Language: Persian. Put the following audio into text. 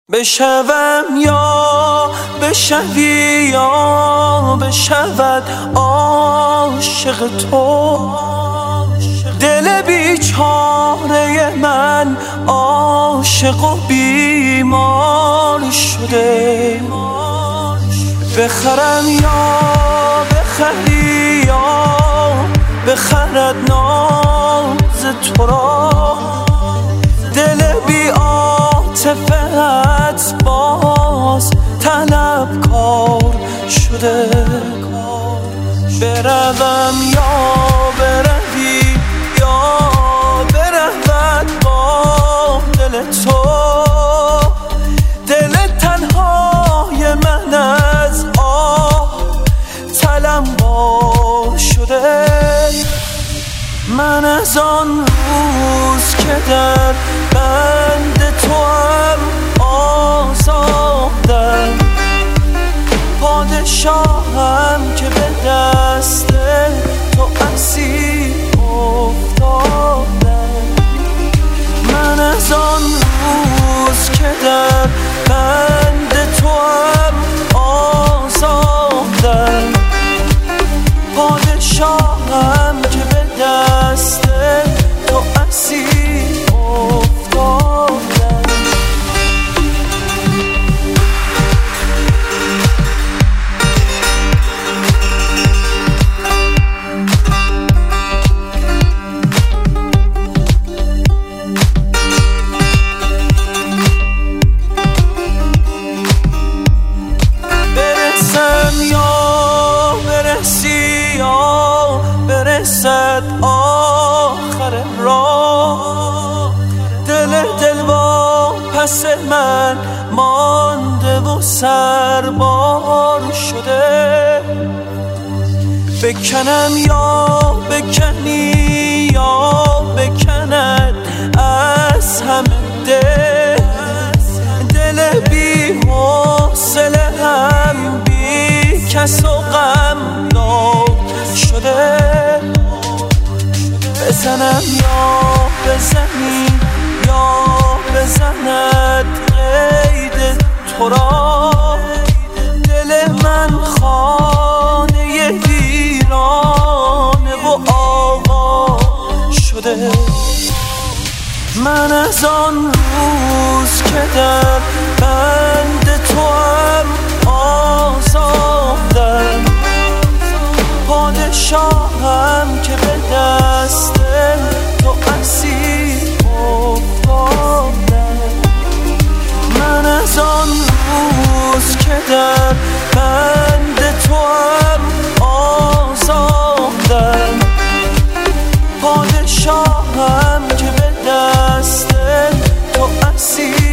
بشوم یا بشوی یا بشود عاشق تو، دل بیچاره من عاشق و بیمار شده. بخرم یا بخری یا بخرد ناز تو را، دل بی عاطفت باز طلبکار شده. بروم یا بروی یا برود با دل تو، دل تنهای من از آه طلبکار شده. من از آن روز که در بند توام آزادم، پادشاهم که به دست تو اسیر افتادم. من از آن روز که در بند توام آزادم، پادشاهم که به دست تو اسیر افتادم. برسم یا برسی یا برسد آخر راه، دل با پس من مانده و سربار شده. بکنم یا بکنی یا بکند از همه دل بی حوصله هم بی کس و غمناک شده. بزنم یا بزنی یا بزند قید تو را، دل من خانه ویرانه و آوا شده. من از آن روز که در بند توام آزادم، پادشاهم که به دست تو اسیر افتادم. من از آن روز که در بند توام آزادم، پادشاهم که به دست تو اسیر